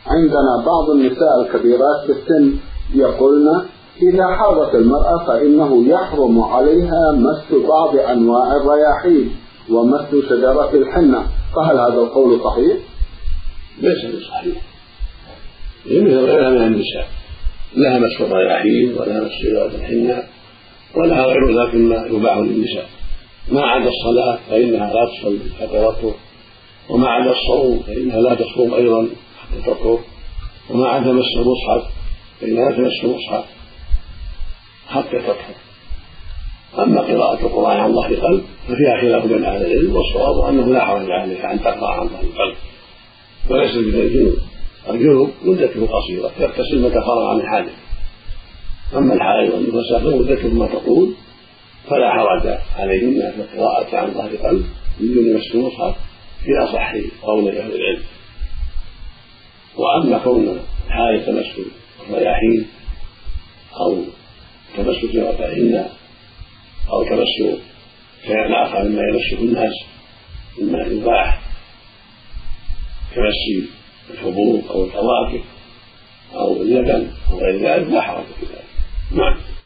عندنا بعض النساء الكبيرات في السن يقولن إذا حاضت المرأة فإنه يحرم عليها مس بعض أنواع الرياحين ومس شجرة الحنة، فهل هذا القول صحيح؟ ليس بصحيح، مثل غيرها من النساء لها مس الرياحين ولها مس شجرة الحنة ولها غير ذلك مما يباح للنساء، ما عدا الصلاة فإنها لا تصلي حتى تطهر، وما عدا الصوم فإنها لا تصوم أيضا حتى تطهر، وما عدا مس المصحف فإنها لا تمس المصحف حتى تطهر. أما قراءة القرآن عن ظهر قلب ففيها خلاف بين أهل العلم، والصواب أنه لا حرج عليها أن تقرأ عن ظهر قلب، وليس مثل الجنوب. الجنوب مدته قصيرة يغتسل متى فرغ عن الحاجة، أما الحائض والنفساء فمدته ما تطول، فلا حرج عليهن في القراءة عن ظهر قلب من دون مس المصحف في أصح قول أهل العلم. وأما كون الحائض تمس الرياحين أو تمس جراتهن أو تمس شيئا آخر مما يمسه الناس مما يباح كمس الحبوب أو الفواكه أو اللبن أو غير ذلك لا حرج في ذلك. نعم.